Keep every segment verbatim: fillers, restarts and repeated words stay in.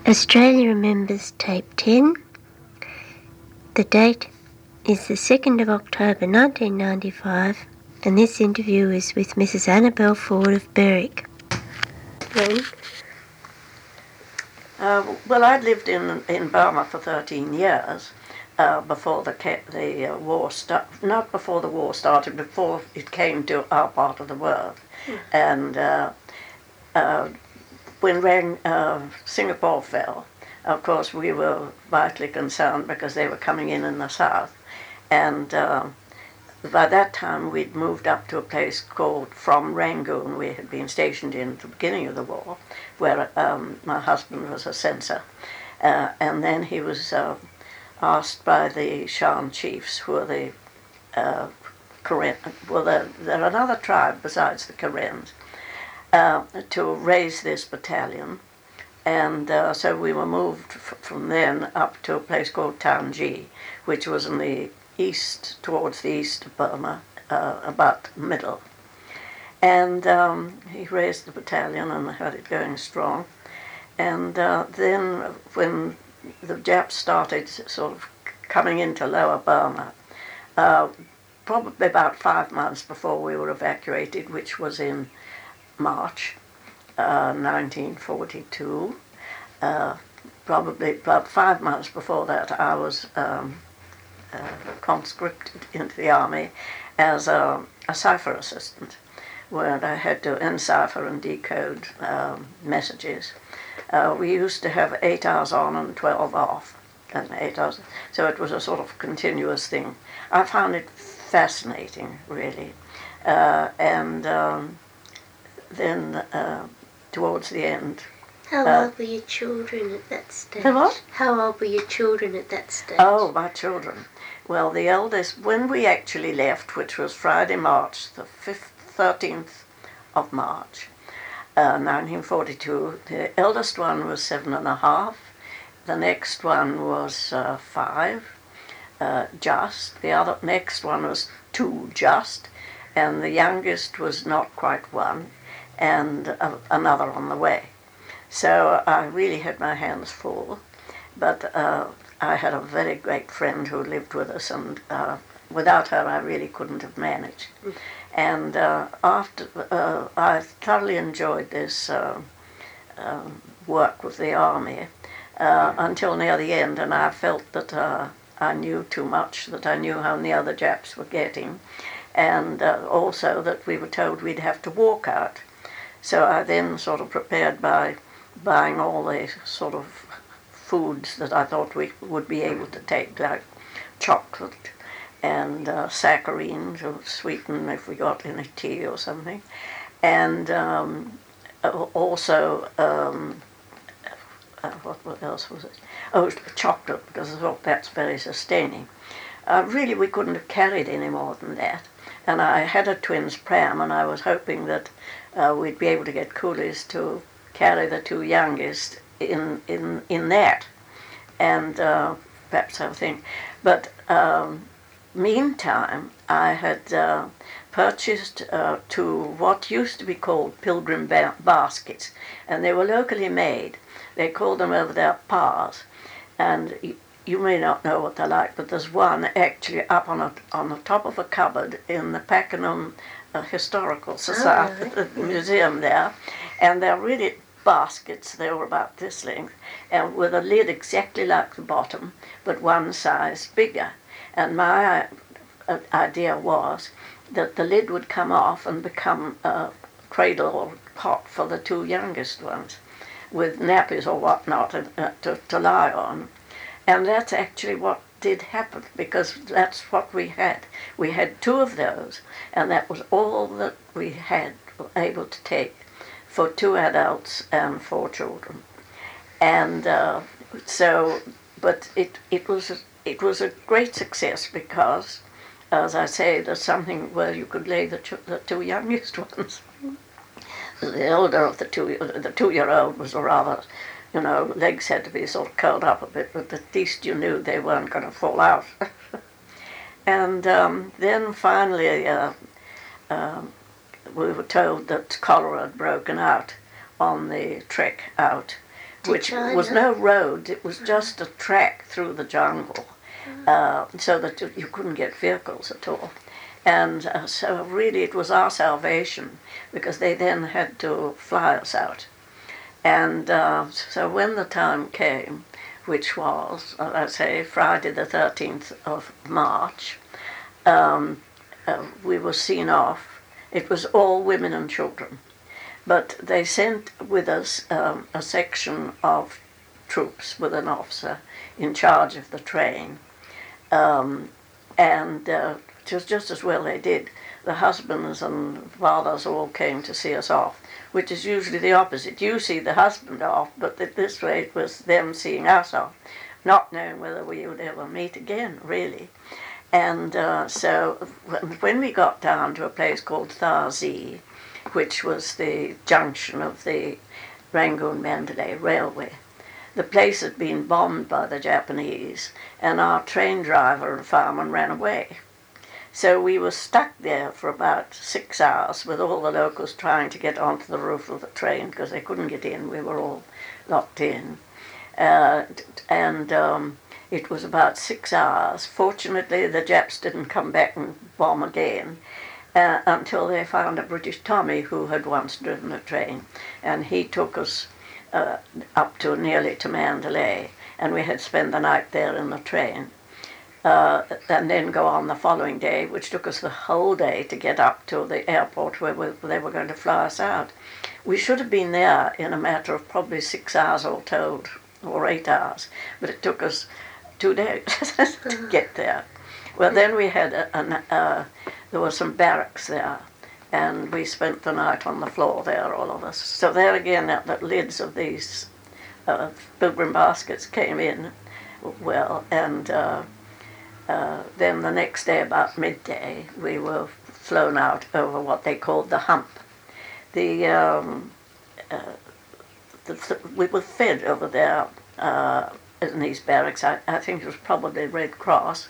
Australia Remembers Tape ten. The date is the second of October nineteen ninety-five, and this interview is with Missus Annabel Ford of Berwick. When? Uh, well, I'd lived in in Burma for thirteen years uh, before the the uh, war started. Not before the war started, before it came to our part of the world, mm. and uh, uh, when Rang, uh, Singapore fell, of course we were vitally concerned because they were coming in in the south, and uh, by that time we'd moved up to a place called from Rangoon. We had been stationed in at the beginning of the war, where um, my husband was a censor, uh, and then he was uh, asked by the Shan chiefs, who are the uh, Karen, well, they're, they're another tribe besides the Karens, uh, to raise this battalion. And uh, so we were moved f- from then up to a place called Tanji, which was in the east, towards the east of Burma, uh, about middle. And um, he raised the battalion and had it going strong. And uh, then when the Japs started sort of coming into lower Burma, uh, probably about five months before we were evacuated, which was in March uh, nineteen forty-two, uh, probably about five months before that, I was um, uh, conscripted into the army as a, a cipher assistant, where I had to encipher and decode um, messages. Uh, we used to have eight hours on and twelve off, and eight hours, so it was a sort of continuous thing. I found it fascinating, really, uh, and um, then uh, towards the end. How uh, old were your children at that stage? What? How old were your children at that stage? Oh, my children. Well, the eldest, when we actually left, which was Friday, March, the fifth, thirteenth of March, uh, nineteen forty-two, the eldest one was seven and a half. The next one was uh, five, uh, just. The other next one was two, just. And the youngest was not quite one, and uh, another on the way. So I really had my hands full, but uh, I had a very great friend who lived with us, and uh, without her I really couldn't have managed. Mm. And uh, after uh, I thoroughly enjoyed this uh, uh, work with the army uh, until near the end, and I felt that uh, I knew too much, that I knew how near the Japs were getting, and uh, also that we were told we'd have to walk out. So I then sort of prepared by buying all the sort of foods that I thought we would be able to take, like chocolate and uh, saccharine to sweeten if we got any tea or something, and um, also um, uh, what, what else was it? Oh, chocolate, because I thought that's very sustaining. Uh, really, we couldn't have carried any more than that, and I had a twins pram, and I was hoping that uh, we'd be able to get coolies to carry the two youngest in in in that, and uh, perhaps other thing. But um, meantime, I had uh, purchased uh, two what used to be called pilgrim ba- baskets, and they were locally made. They called them over there pars, and you, you may not know what they're like, but there's one actually up on a, on the top of a cupboard in the Pakenham uh, Historical Society oh, really? Museum there, and they're really baskets. They were about this length, and with a lid exactly like the bottom, but one size bigger. And my uh, idea was that the lid would come off and become a cradle or cot for the two youngest ones, with nappies or whatnot uh, to, to lie on. And that's actually what did happen, because that's what we had. We had two of those, and that was all that we had able to take for two adults and four children. And uh, so, but it, it was a, it was a great success because, as I say, there's something where you could lay the, ch- the two youngest ones. The elder of the two, the two-year-old was a rather, you know, legs had to be sort of curled up a bit, but at least you knew they weren't going to fall out. And um, then finally, uh, um, we were told that cholera had broken out on the trek out, To which China? was no road. It was just a track through the jungle, uh, so that you couldn't get vehicles at all. And uh, so really it was our salvation, because they then had to fly us out. And uh, so when the time came, which was, uh, let's say, Friday the thirteenth of March, um, uh, we were seen off. It was all women and children. But they sent with us um, a section of troops with an officer in charge of the train. Um, and uh, it was just as well they did. The husbands and fathers all came to see us off, which is usually the opposite. You see the husband off, but this way it was them seeing us off, not knowing whether we would ever meet again, really. And uh, so when we got down to a place called Thazi, which was the junction of the Rangoon-Mandalay Railway, the place had been bombed by the Japanese, and our train driver and fireman ran away. So we were stuck there for about six hours with all the locals trying to get onto the roof of the train because they couldn't get in. We were all locked in. Uh, and um, it was about six hours. Fortunately, the Japs didn't come back and bomb again uh, until they found a British Tommy who had once driven a train. And he took us uh, up to nearly to Mandalay, and we had spent the night there in the train. Uh, and then go on the following day, which took us the whole day to get up to the airport where we, they were going to fly us out. We should have been there in a matter of probably six hours all told, or eight hours, but it took us two days to get there. Well, then we had, a, an, uh, there were some barracks there, and we spent the night on the floor there, all of us. So there again, the lids of these uh, pilgrim baskets came in well, and uh, Uh, then the next day, about midday, we were flown out over what they called the hump. The, um, uh, the, the we were fed over there uh, in these barracks. I, I think it was probably Red Cross,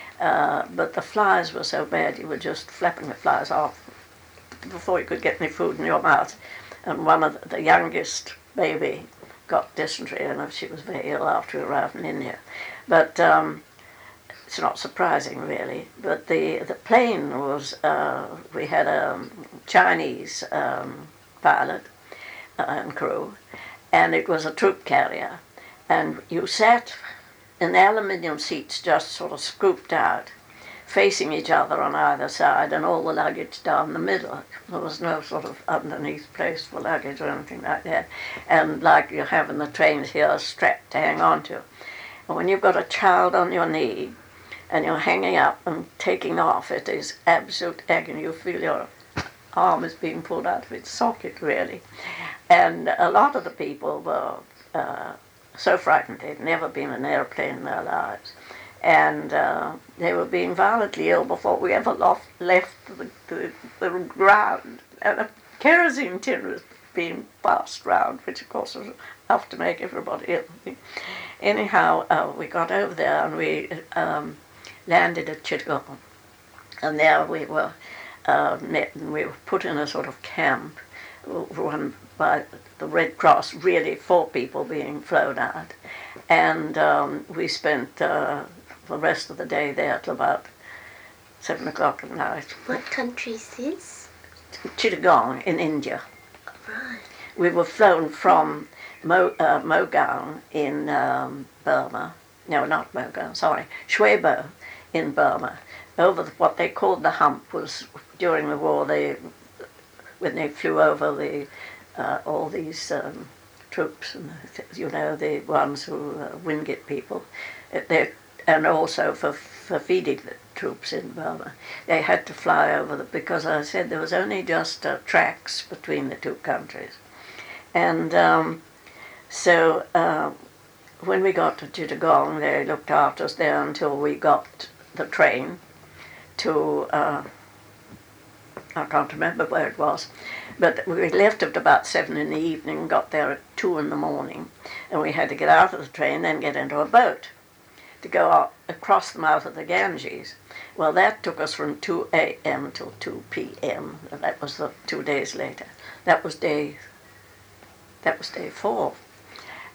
uh, but the flies were so bad you were just flapping the flies off before you could get any food in your mouth. And one of the, the youngest baby got dysentery, and she was very ill after we arrived in India. But um, it's not surprising, really. But the, the plane was, uh, we had a Chinese um, pilot uh, and crew, and it was a troop carrier. And you sat in the aluminium seats just sort of scooped out, facing each other on either side, and all the luggage down the middle. There was no sort of underneath place for luggage or anything like that. And like you have in the trains here, strapped to hang on to. And when you've got a child on your knee, and you're hanging up and taking off, it is absolute agony. You feel your arm is being pulled out of its socket, really. And a lot of the people were uh, so frightened. They'd never been in an airplane in their lives. And uh, they were being violently ill before we ever lost, left the, the, the ground. And a kerosene tin was being passed round, which of course was enough to make everybody ill. Anyhow, uh, we got over there and we um, landed at Chittagong, and there we were uh, met, and we were put in a sort of camp run by the Red Cross, really four people being flown out, and um, we spent uh, the rest of the day there till about seven o'clock at night. What country is this? Chittagong in India. Right. We were flown from Mo, uh, Mogaon in um, Burma, no, not Mogaon, sorry, Shwebo in Burma, over the, what they called the hump. Was during the war, they, when they flew over the uh, all these um, troops, and you know, the ones who uh, Wingate people, they, and also for, for feeding the troops in Burma, they had to fly over the, because I said there was only just uh, tracks between the two countries. And um, so uh, when we got to Chittagong, they looked after us there until we got the train to, uh, I can't remember where it was, but we left at about seven in the evening and got there at two in the morning, and we had to get out of the train, then get into a boat to go out across the mouth of the Ganges. Well, that took us from two a m till two p m That was the two days later. That was day, that was day four.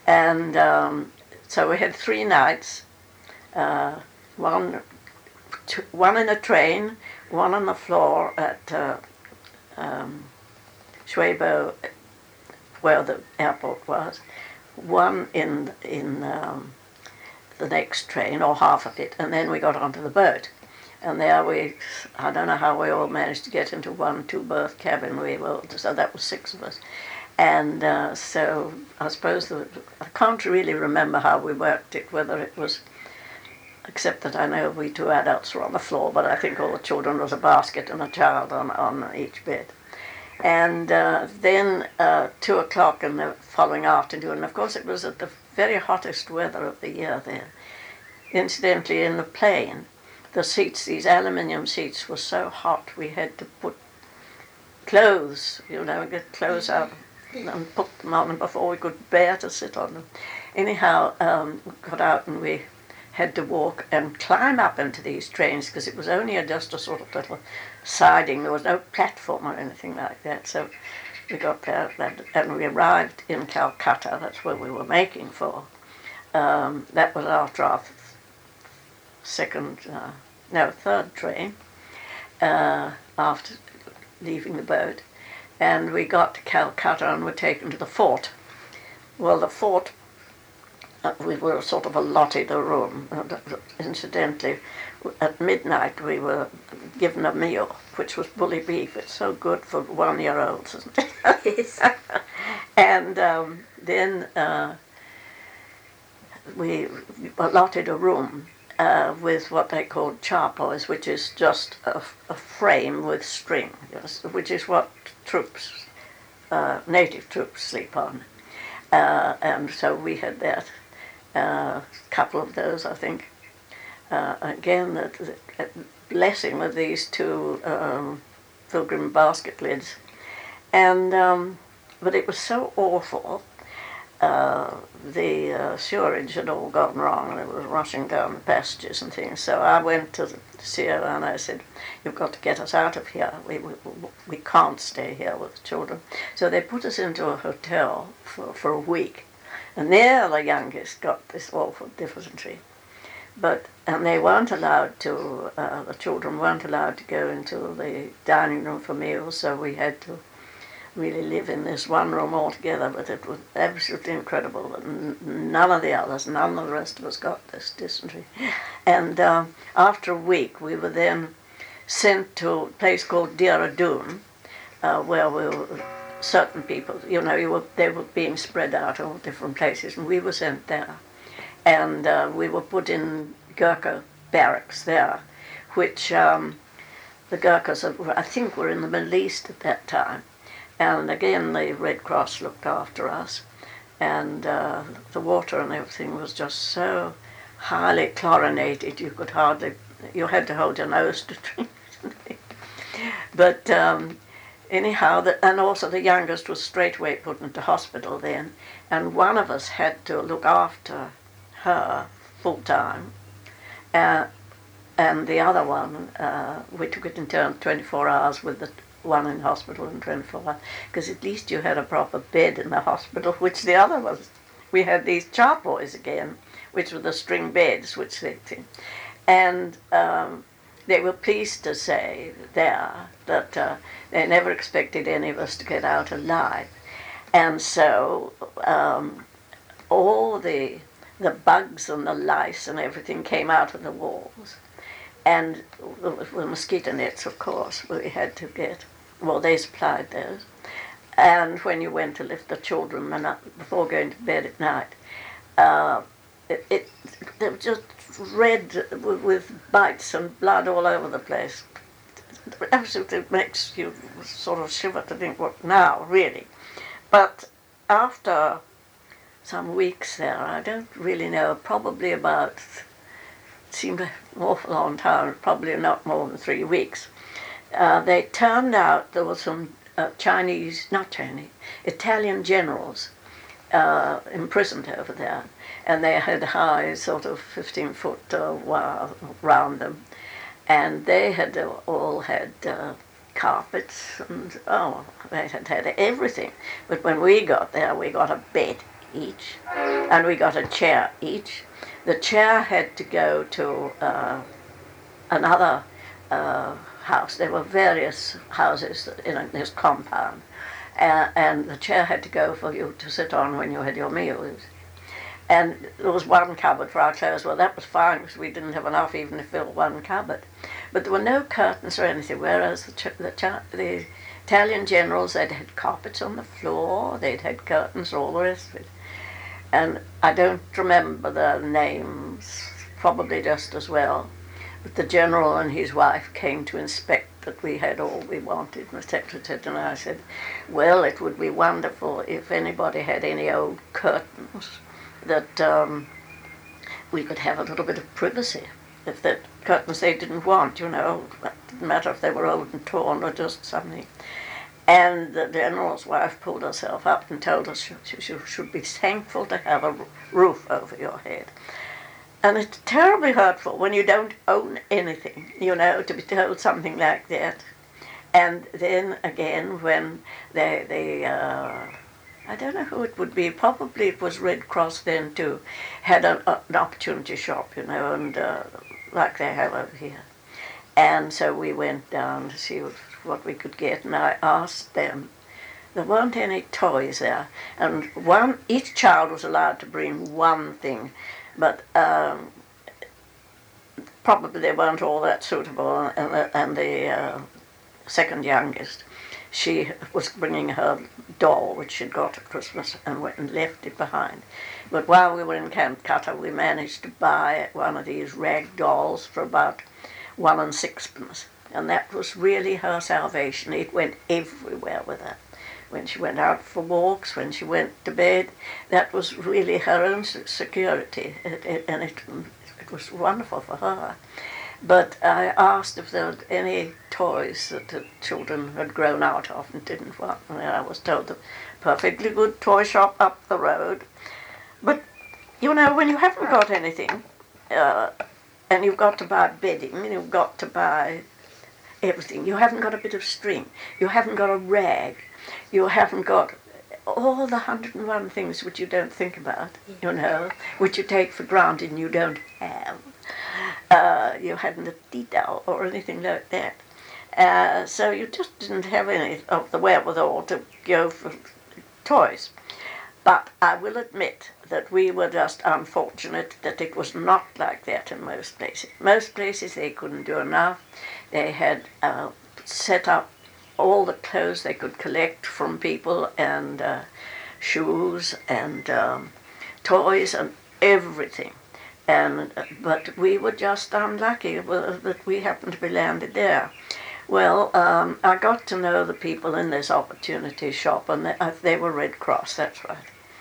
And um, so we had three nights, uh, one, two, one in a train, one on the floor at uh, um, Schwebo, where the airport was, one in in um, the next train, or half of it, and then we got onto the boat. And there we, I don't know how we all managed to get into one two-berth cabin. We were, so that was six of us. And uh, so I suppose, the, I can't really remember how we worked it, whether it was, except that I know we two adults were on the floor, but I think all the children was a basket and a child on, on each bed. And uh, then uh, two o'clock in the following afternoon, of course it was at the very hottest weather of the year then. Incidentally, in the plane, the seats, these aluminium seats, were so hot we had to put clothes, you know, get clothes out and put them on them before we could bear to sit on them. Anyhow, um, we got out and we had to walk and climb up into these trains because it was only a, just a sort of little siding. There was no platform or anything like that. So we got there and we arrived in Calcutta. That's where we were making for. Um, that was after our second, uh, no, third train uh, after leaving the boat. And we got to Calcutta and were taken to the fort. Well, the fort, uh, we were sort of allotted a room. Uh, incidentally, at midnight we were given a meal, which was bully beef. It's so good for one-year-olds, isn't it? Yes. And um, then uh, we allotted a room uh, with what they called charpoys, which is just a, a frame with string, yes, which is what troops, uh, native troops sleep on. Uh, and so we had that, a uh, couple of those, I think. Uh, again, the, the blessing with these two um, pilgrim basket lids. And, um, but it was so awful. Uh, the uh, sewerage had all gone wrong and it was rushing down the passages and things. So I went to the C O and I said, "You've got to get us out of here. We, we, we can't stay here with the children." So they put us into a hotel for, for a week. And there the youngest got this awful dysentery. But, and they weren't allowed to, uh, the children weren't allowed to go into the dining room for meals, so we had to really live in this one room altogether. But it was absolutely incredible that none of the others, none of the rest of us got this dysentery. And uh, after a week we were then sent to a place called Dehradun, uh, where we were, certain people, you know, you were, they were being spread out all different places, and we were sent there. And uh, we were put in Gurkha barracks there, which um, the Gurkhas, I think, were in the Middle East at that time. And again, the Red Cross looked after us. And uh, the water and everything was just so highly chlorinated, you could hardly, you had to hold your nose to drink it. But um, anyhow, the, and also the youngest was straightway put into hospital then. And one of us had to look after her full time, uh, and the other one, uh, we took it in turn twenty-four hours with the one in hospital and twenty-four hours, because at least you had a proper bed in the hospital, which the other was. We had these charpoys again, which were the string beds, which they think. And um, they were pleased to say there that uh, they never expected any of us to get out alive. And so um, all the the bugs and the lice and everything came out of the walls. And the, the mosquito nets, of course, we had to get. Well, they supplied those. And when you went to lift the children the night, before going to bed at night, uh, it, it they were just red with, with bites and blood all over the place. It absolutely makes you sort of shiver to think, what now, really? But after some weeks there, I don't really know, probably about, it seemed an awful long time, probably not more than three weeks. Uh, they turned out there were some uh, Chinese, not Chinese, Italian generals uh, imprisoned over there, and they had high, sort of fifteen foot uh, wire around them, and they had uh, all had uh, carpets, and oh, they had had everything. But when we got there, we got a bed each, and we got a chair each. The chair had to go to uh, another uh, house. There were various houses in this compound, uh, and the chair had to go for you to sit on when you had your meals. And there was one cupboard for our clothes. Well, that was fine because we didn't have enough even to fill one cupboard. But there were no curtains or anything, whereas the, ch- the, ch- the Italian generals, they'd had carpets on the floor, they'd had curtains, all the rest of it. And I don't remember the names, probably just as well. But the general and his wife came to inspect that we had all we wanted, and the secretary and I said, well, it would be wonderful if anybody had any old curtains that um, we could have a little bit of privacy. If the curtains they didn't want, you know, it didn't matter if they were old and torn or just something. And the general's wife pulled herself up and told us she, she should be thankful to have a roof over your head. And it's terribly hurtful when you don't own anything, you know, to be told something like that. And then again, when they, they uh, I don't know who it would be, probably it was Red Cross then too, had an, uh, an opportunity shop, you know, and uh, like they have over here. And so we went down to see what, what we could get, and I asked them. There weren't any toys there, and one each child was allowed to bring one thing, but um, probably they weren't all that suitable, and, and the uh, second youngest, she was bringing her doll, which she'd got at Christmas, and went and left it behind. But while we were in Calcutta, we managed to buy one of these rag dolls for about one and sixpence, and that was really her salvation. It went everywhere with her. When she went out for walks, when she went to bed, that was really her own security, it, it, and it, it was wonderful for her. But I asked if there were any toys that the children had grown out of and didn't want, and I was told the perfectly good toy shop up the road. But, you know, when you haven't got anything, uh, and you've got to buy bedding, and you've got to buy everything, you haven't got a bit of string, you haven't got a rag, you haven't got all the hundred and one things which you don't think about, you know, which you take for granted and you don't have. Uh, you hadn't a tea towel or anything like that. Uh, so you just didn't have any of the wherewithal to go for toys. But I will admit that we were just unfortunate that it was not like that in most places. Most places they couldn't do enough. They had uh, set up all the clothes they could collect from people, and uh, shoes and um, toys and everything. And uh, but we were just unlucky that we happened to be landed there. Well, um, I got to know the people in this opportunity shop, and they, uh, they were Red Cross, that's right.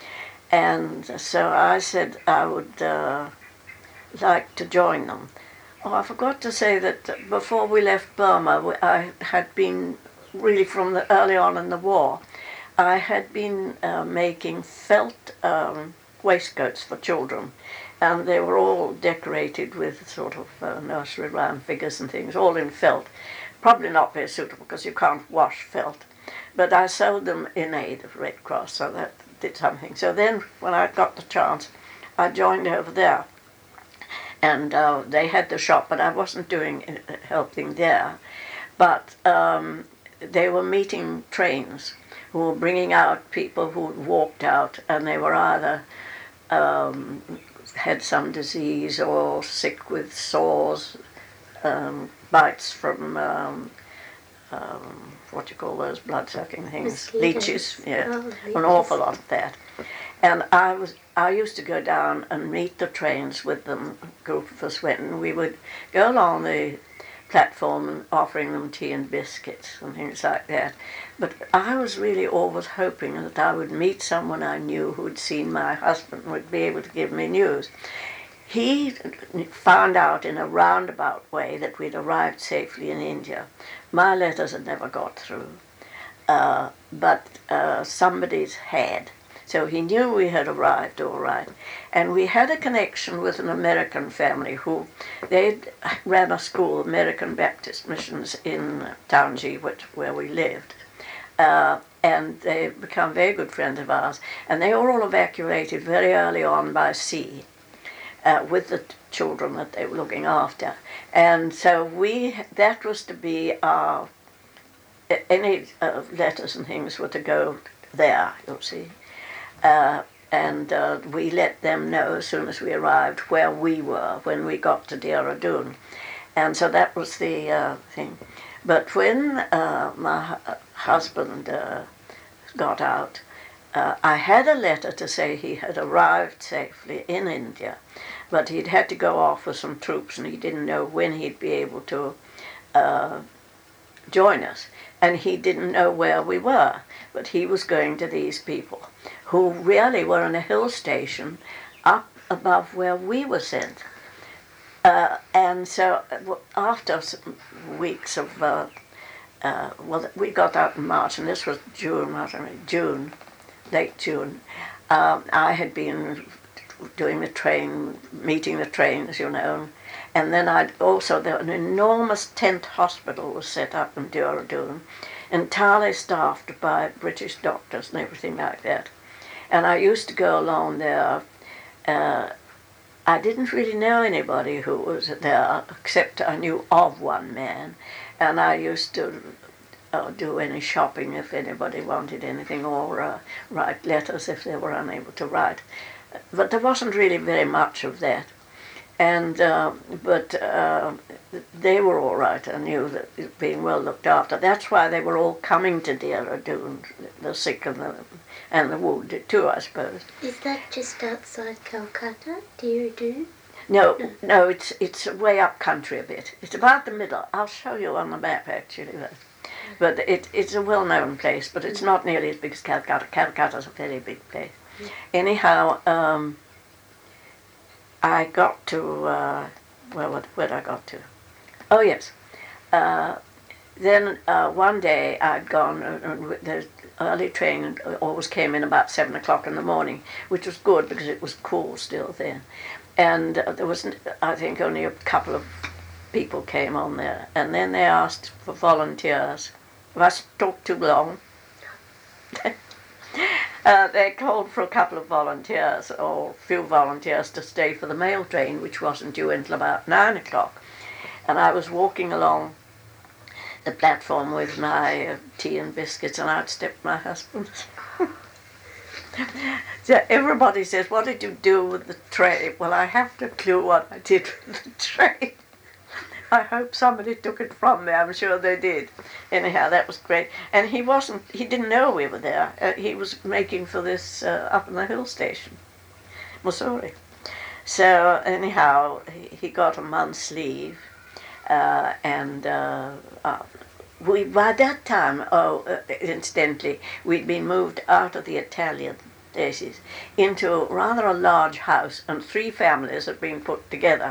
And so I said I would uh, like to join them. Oh, I forgot to say that before we left Burma, I had been, really from the early on in the war, I had been uh, making felt um, waistcoats for children. And they were all decorated with sort of uh, nursery rhyme figures and things, all in felt. Probably not very suitable because you can't wash felt. But I sold them in aid of Red Cross, so that did something. So then when I got the chance, I joined over there. And uh, they had the shop, but I wasn't doing uh, helping there. But um, they were meeting trains who were bringing out people who had walked out, and they were either um, had some disease or sick with sores, um, bites from um, um, what you call those blood-sucking things, Mosquitoes. Leeches, yeah, Oh, an leeches. awful lot of that. And I was I used to go down and meet the trains with them, a group of us went, and we would go along the platform and offering them tea and biscuits and things like that. But I was really always hoping that I would meet someone I knew who had seen my husband and would be able to give me news. He found out in a roundabout way that we'd arrived safely in India. My letters had never got through, uh, but uh, somebody's had. So he knew we had arrived all right. And we had a connection with an American family who, they ran a school, American Baptist Missions in Taunji, which, where we lived. Uh, and they become very good friends of ours. And they were all evacuated very early on by sea uh, with the children that they were looking after. And so we, that was to be our, any uh, letters and things were to go there, you'll see. Uh, and uh, we let them know as soon as we arrived where we were when we got to Dehradun. And so that was the uh, thing. But when uh, my husband uh, got out, uh, I had a letter to say he had arrived safely in India, but he'd had to go off with some troops and he didn't know when he'd be able to uh, join us. And he didn't know where we were, but he was going to these people who really were in a hill station up above where we were sent. Uh, and so after some weeks of, uh, uh, well, we got out in March, and this was June, I don't know, June, late June. Um, I had been doing the train, meeting the trains, you know, and then I'd also, there, an enormous tent hospital was set up in Dehradun, entirely staffed by British doctors and everything like that. And I used to go along there. Uh, I didn't really know anybody who was there, except I knew of one man, and I used to uh, do any shopping if anybody wanted anything, or uh, write letters if they were unable to write. But there wasn't really very much of that. And uh, but uh, they were all right. I knew that it was being well looked after. That's why they were all coming to Dehradun, the sick and the and the wounded too, I suppose. Is that just outside Calcutta, Dehradun? No, no, no, it's it's way up country a bit. It's about the middle. I'll show you on the map actually. But, but it it's a well-known place, but it's not nearly as big as Calcutta. Calcutta's a very big place. Yeah. Anyhow. Um, I got to, uh, well, what, where I got to? Oh, yes. Uh, then uh, one day I'd gone, uh, the early train always came in about seven o'clock in the morning, which was good because it was cool still then. And uh, there was, I think, only a couple of people came on there. And then they asked for volunteers. If I talked too long, Uh, they called for a couple of volunteers, or a few volunteers, to stay for the mail train, which wasn't due until about nine o'clock. And I was walking along the platform with my uh, tea and biscuits, and out stepped my husband. So everybody says, "What did you do with the tray?" Well, I haven't a clue what I did with the tray. I hope somebody took it from me. I'm sure they did. Anyhow, that was great. And he wasn't, he didn't know we were there. Uh, he was making for this uh, up in the hill station, Mussoorie. So anyhow, he, he got a month's leave. Uh, and uh, uh, we, by that time, oh, uh, incidentally, we'd been moved out of the Italian places into rather a large house, and three families had been put together.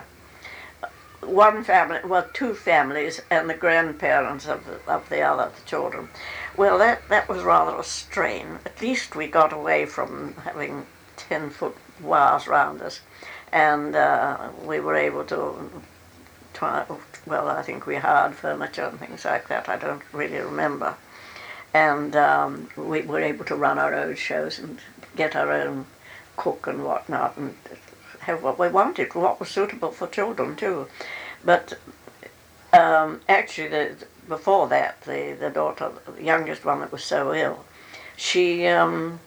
One family, well, two families, and the grandparents of the, of the other children. Well, that, that was rather a strain. At least we got away from having ten-foot wires round us, and uh, we were able to try, well, I think we hired furniture and things like that. I don't really remember. And um, we were able to run our own shows and get our own cook and whatnot, and have what we wanted, what was suitable for children too. But um, actually, the, before that, the, the daughter, the youngest one that was so ill, she um,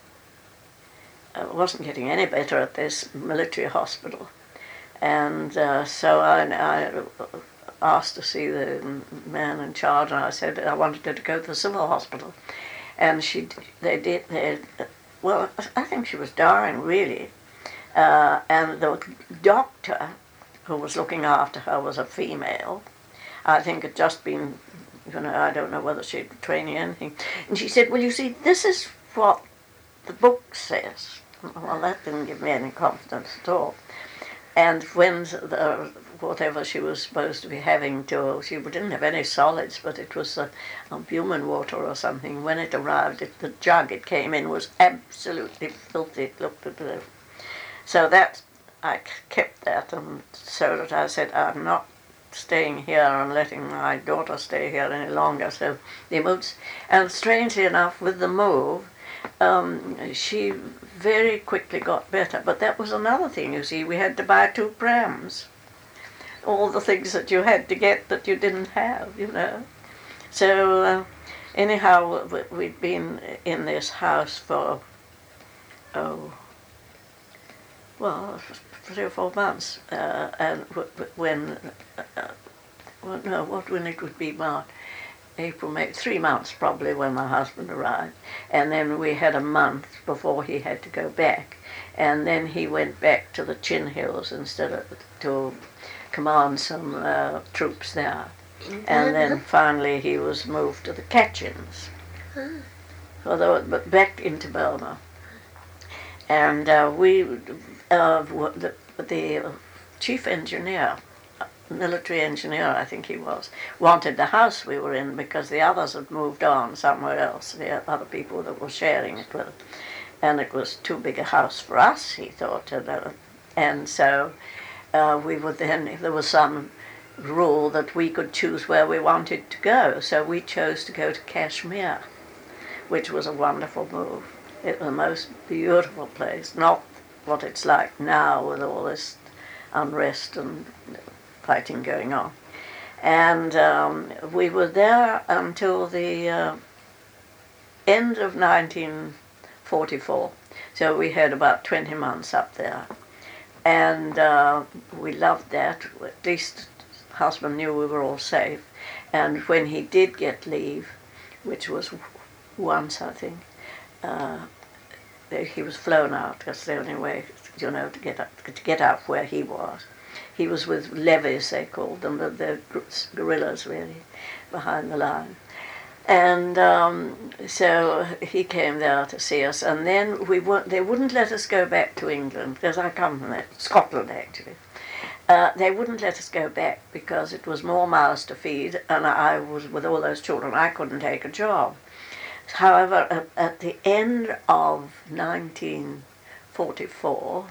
wasn't getting any better at this military hospital. And uh, so I, I asked to see the man in charge, and I said I wanted her to go to the civil hospital. And she, they did, they, well, I think she was dying, really. Uh, and the doctor who was looking after her was a female. I think had just been, you know, I don't know whether she'd been training anything. And she said, "Well, you see, this is what the book says." Well, that didn't give me any confidence at all. And when the, whatever she was supposed to be having to, she didn't have any solids, but it was uh, albumin water or something. When it arrived, it, the jug it came in was absolutely filthy. It looked at the So that, I kept that, and so that I said, I'm not staying here and letting my daughter stay here any longer. So they moved, and strangely enough, with the move, um, she very quickly got better. But that was another thing, you see. We had to buy two prams. All the things that you had to get that you didn't have, you know. So uh, anyhow, we'd been in this house for, oh, well, three or four months. Uh, and when, uh, well, no, what when it would be March, April, May, three months probably when my husband arrived. And then we had a month before he had to go back. And then he went back to the Chin Hills instead of to command some uh, troops there. Mm-hmm. And then finally he was moved to the Catchins, mm. although but back into Burma. And uh, we, uh, the, the chief engineer, military engineer I think he was, wanted the house we were in because the others had moved on somewhere else, the other people that were sharing it with. And it was too big a house for us, he thought. And, uh, and so uh, we would then, if there was some rule that we could choose where we wanted to go. So we chose to go to Kashmir, which was a wonderful move. It was the most beautiful place, not what it's like now with all this unrest and fighting going on. And um, we were there until the uh, end of nineteen forty-four. So we had about twenty months up there. And uh, we loved that. At least husband knew we were all safe. And when he did get leave, which was once, I think, uh, he was flown out. That's the only way, you know, to get up, to get out where he was. He was with levies, they called them, but they're guerrillas, really, behind the line. And um, so he came there to see us, and then we weren't, they wouldn't let us go back to England, because I come from there, Scotland, actually. Uh, they wouldn't let us go back because it was more mouths to feed, and I was with all those children. I couldn't take a job. However, at, at the end of nineteen forty-four,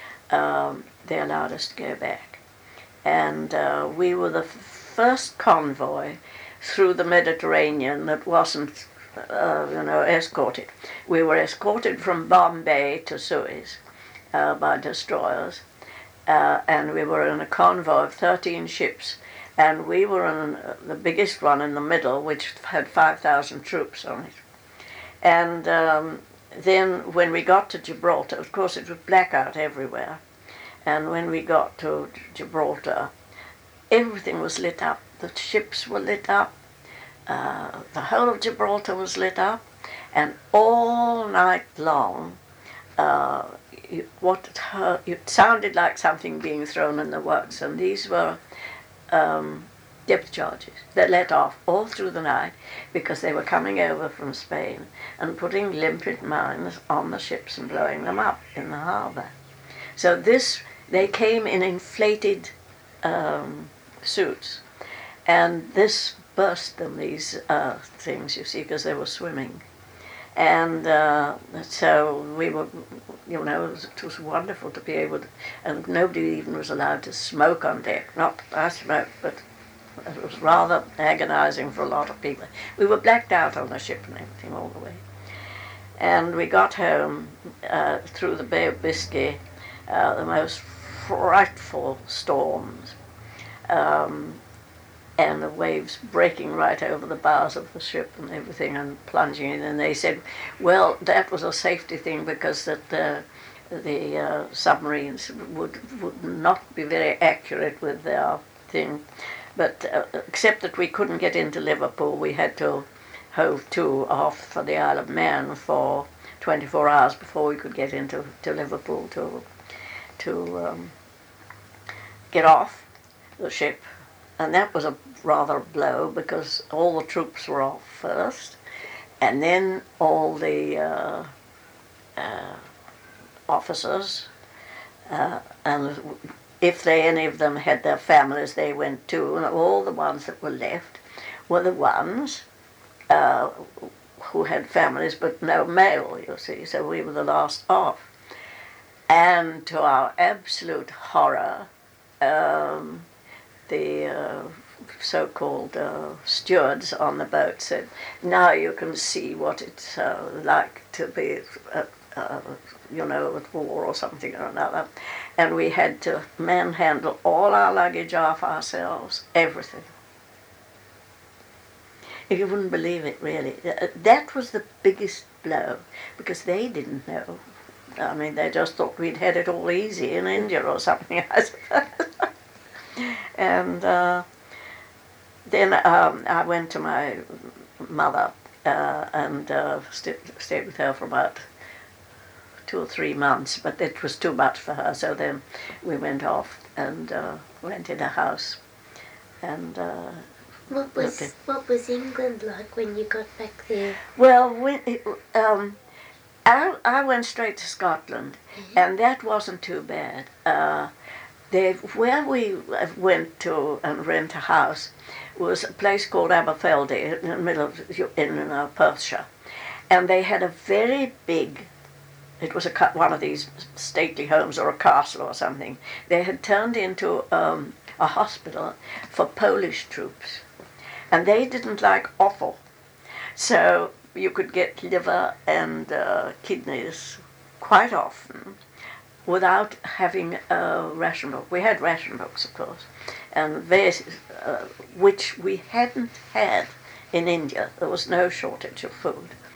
um, they allowed us to go back. And uh, we were the first convoy through the Mediterranean that wasn't, uh, you know, escorted. We were escorted from Bombay to Suez uh, by destroyers. Uh, and we were in a convoy of thirteen ships, and we were in uh, the biggest one in the middle, which had five thousand troops on it. And um, then when we got to Gibraltar, of course it was blackout everywhere, and when we got to Gibraltar, everything was lit up. The ships were lit up, uh, the whole of Gibraltar was lit up, and all night long, uh, It, what it, heard, it sounded like something being thrown in the works, and these were um, depth charges that let off all through the night because they were coming over from Spain and putting limpet mines on the ships and blowing them up in the harbour. So this, they came in inflated um, suits, and this burst them, these uh, things, you see, because they were swimming. And uh, so we were, you know, it was, it was wonderful to be able to, and nobody even was allowed to smoke on deck. Not I smoked, but it was rather agonizing for a lot of people. We were blacked out on the ship and everything all the way. And we got home uh, through the Bay of Biscay, uh, the most frightful storms. Um, and the waves breaking right over the bows of the ship and everything and plunging in. And they said, well, that was a safety thing because that the, the uh, submarines would, would not be very accurate with their thing. But uh, except that we couldn't get into Liverpool, we had to hove to off for the Isle of Man for twenty-four hours before we could get into to Liverpool to, to um, get off the ship. And that was a rather blow because all the troops were off first, and then all the uh, uh, officers, uh, and if they any of them had their families, they went too, and all the ones that were left were the ones uh, who had families but no mail, you see, so we were the last off. And to our absolute horror, um, the uh, so-called uh, stewards on the boat said, now you can see what it's uh, like to be, uh, uh, you know, at war or something or another. And we had to manhandle all our luggage off ourselves, everything. You wouldn't believe it, really. That was the biggest blow, because they didn't know. I mean, they just thought we'd had it all easy in India or something, I suppose. And uh, then um, I went to my mother uh, and uh, st- stayed with her for about two or three months, but it was too much for her, so then we went off and uh, rented a house. And uh, What was what was England like when you got back there? Well, when it, um, I, I went straight to Scotland, mm-hmm. and that wasn't too bad. Uh, they, where we went to and rent a house was a place called Aberfeldy in the middle of in uh, Perthshire, and they had a very big. It was a one of these stately homes or a castle or something. They had turned into um, a hospital for Polish troops. And they didn't like offal. So you could get liver and uh, kidneys quite often without having a ration book. We had ration books, of course, and various, uh, which we hadn't had in India. There was no shortage of food.